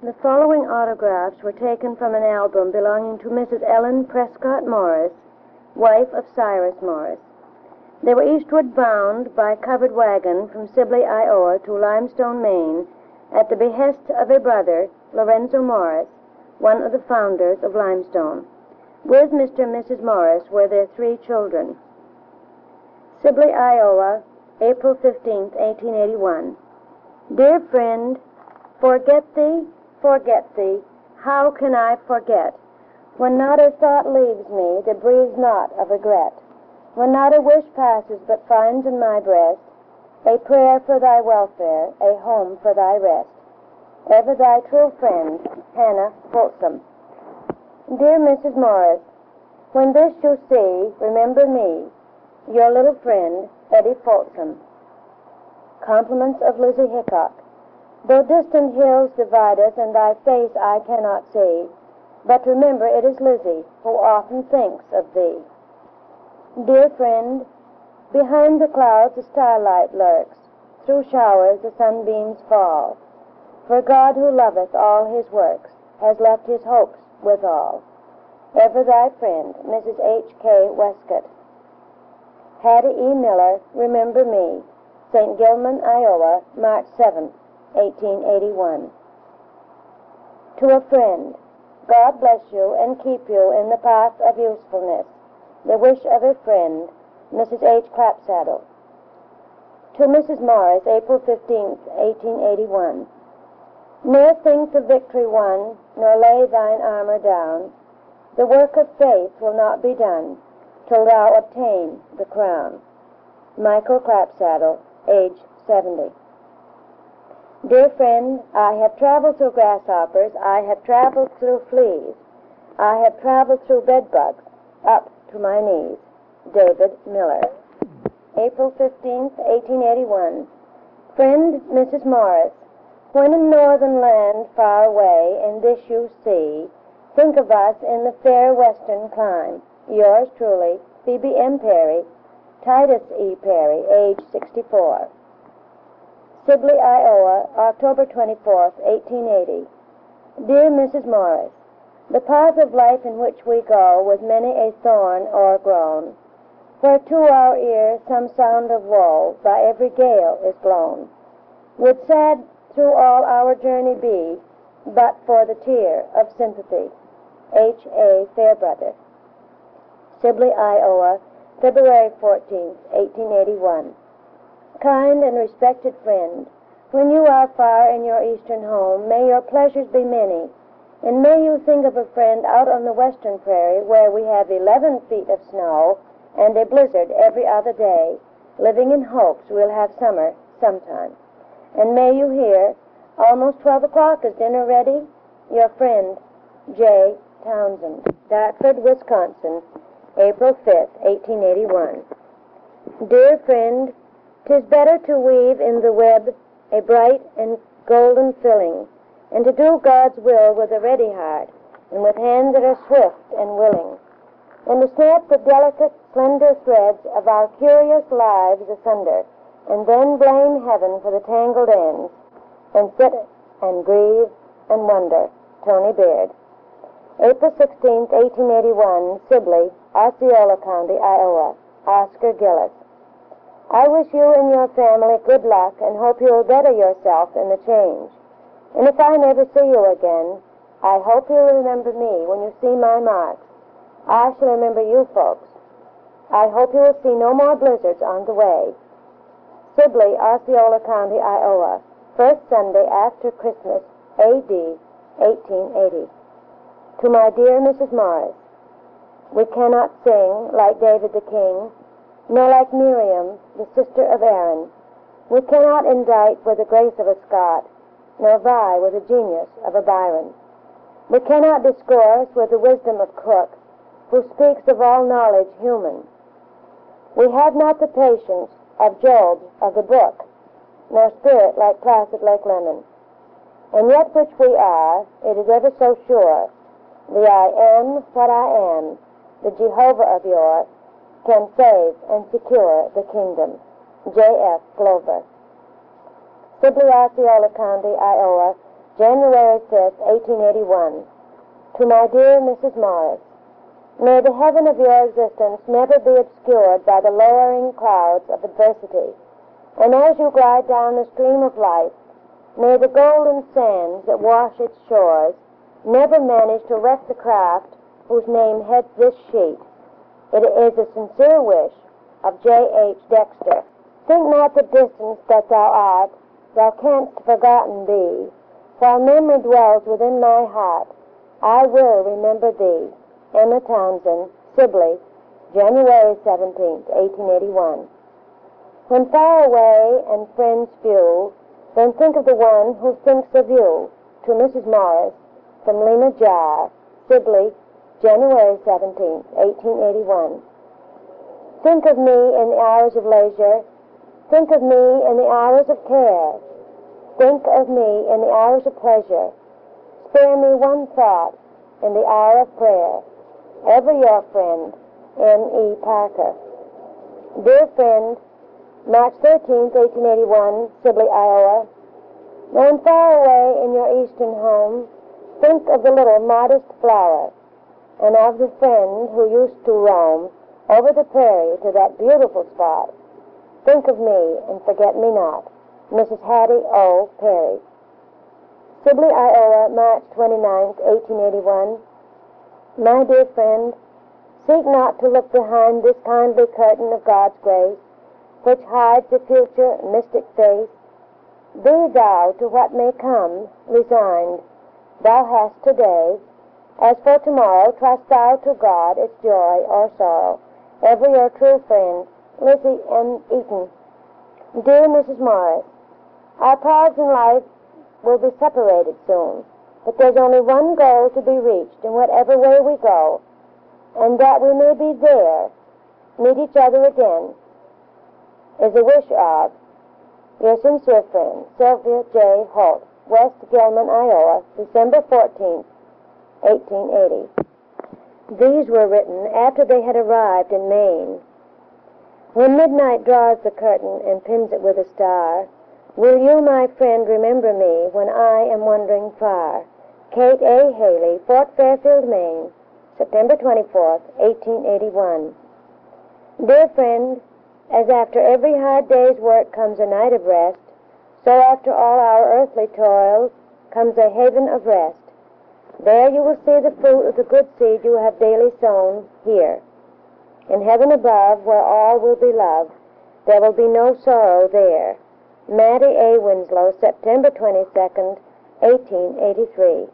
The following autographs were taken from an album belonging to Mrs. Ellen Prescott Morris, wife of Cyrus Morris. They were eastward bound by covered wagon from Sibley, Iowa to Limestone, Maine, at the behest of a brother, Lorenzo Morris, one of the founders of Limestone. With Mr. and Mrs. Morris were their 3 children. Sibley, Iowa, April 15, 1881. Dear friend, forget thee, how can I forget? When not a thought leaves me that breathes not of regret, when not a wish passes but finds in my breast a prayer for thy welfare, a home for thy rest. Ever thy true friend, Hannah Folsom. Dear Mrs. Morris, when this you see, remember me, your little friend, Eddie Folsom. Compliments of Lizzie Hickok. Though distant hills divide us, and thy face I cannot see, but remember it is Lizzie who often thinks of thee. Dear friend, behind the clouds the starlight lurks, through showers the sunbeams fall, for God who loveth all his works has left his hopes withal. Ever thy friend, Mrs. H.K. Westcott. Hattie E. Miller, remember me, St. Gilman, Iowa, March 7, 1881. To a friend, God bless you and keep you in the path of usefulness. The wish of a friend, Mrs. H. Clapsaddle. To Mrs. Morris, April 15, 1881. Ne'er think the victory won, nor lay thine armor down. The work of faith will not be done till thou obtain the crown. Michael Clapsaddle, age 70. Dear friend, I have traveled through grasshoppers, I have traveled through fleas, I have traveled through bedbugs, up to my knees. David Miller. April 15, 1881. Friend Mrs. Morris, when in northern land far away, and this you see, think of us in the fair western clime. Yours truly, Phoebe M. Perry, Titus E. Perry, age 64. Sibley, Iowa, October 24, 1880. Dear Mrs. Morris, the path of life in which we go with many a thorn o'ergrown, where to our ear some sound of woe by every gale is blown, would sad through all our journey be, but for the tear of sympathy. H. A. Fairbrother. Sibley, Iowa, February 14, 1881. Kind and respected friend, when you are far in your eastern home, may your pleasures be many, and may you think of a friend out on the western prairie where we have 11 feet of snow and a blizzard every other day, living in hopes we'll have summer sometime. And may you hear, almost 12 o'clock, is dinner ready? Your friend, J. Townsend. Dartford, Wisconsin, April 5, 1881. Dear friend, 'tis better to weave in the web a bright and golden filling, and to do God's will with a ready heart, and with hands that are swift and willing, and to snap the delicate, slender threads of our curious lives asunder, and then blame heaven for the tangled ends, and sit and grieve and wonder. Tony Baird. April 16, 1881, Sibley, Osceola County, Iowa. Oscar Gillis. I wish you and your family good luck and hope you will better yourself in the change. And if I never see you again, I hope you'll remember me when you see my marks. I shall remember you folks. I hope you will see no more blizzards on the way. Sibley, Osceola County, Iowa. First Sunday after Christmas, A.D. 1880. To my dear Mrs. Morris, we cannot sing like David the King, nor like Miriam, the sister of Aaron. We cannot indite with the grace of a Scott, nor vie with the genius of a Byron. We cannot discourse with the wisdom of Cook, who speaks of all knowledge human. We have not the patience of Job of the book, nor spirit like placid Lake Lemon. And yet which we are, it is ever so sure, the I am what I am, the Jehovah of yore, can save and secure the kingdom. J.F. Glover. Sibley, Osceola County, Iowa, January 5th, 1881. To my dear Mrs. Morris, may the heaven of your existence never be obscured by the lowering clouds of adversity, and as you glide down the stream of life, may the golden sands that wash its shores never manage to wreck the craft whose name heads this sheet. It is a sincere wish of J.H. Dexter. Think not the distance that thou art, thou canst forgotten be. While memory dwells within my heart, I will remember thee. Emma Townsend, Sibley, January 17th, 1881. When far away and friends few, then think of the one who thinks of you. To Mrs. Morris, from Lena Jar, Sibley, January 17th, 1881. Think of me in the hours of leisure. Think of me in the hours of care. Think of me in the hours of pleasure. Spare me one thought in the hour of prayer. Ever your friend, M.E. Parker. Dear friend, March 13th, 1881, Sibley, Iowa. When far away in your eastern home, think of the little modest flower, and of the friend who used to roam over the prairie to that beautiful spot. Think of me and forget me not. Mrs. Hattie O. Perry. Sibley, Iowa, March 29th, 1881. My dear friend, seek not to look behind this kindly curtain of God's grace, which hides the future mystic face. Be thou to what may come resigned. Thou hast today. As for tomorrow, trust thou to God its joy or sorrow. Ever your true friend, Lizzie M. Eaton. Dear Mrs. Morris, our paths in life will be separated soon, but there's only one goal to be reached in whatever way we go, and that we may be there, meet each other again, is a wish of your sincere friend, Sylvia J. Holt, West Gilman, Iowa, December 14th, 1880. These were written after they had arrived in Maine. When midnight draws the curtain and pins it with a star, will you, my friend, remember me when I am wandering far? Kate A. Haley, Fort Fairfield, Maine, September 24th, 1881. Dear friend, as after every hard day's work comes a night of rest, so after all our earthly toils comes a haven of rest. There you will see the fruit of the good seed you have daily sown here. In heaven above, where all will be love, there will be no sorrow there. Mattie A. Winslow, September 22nd, 1883.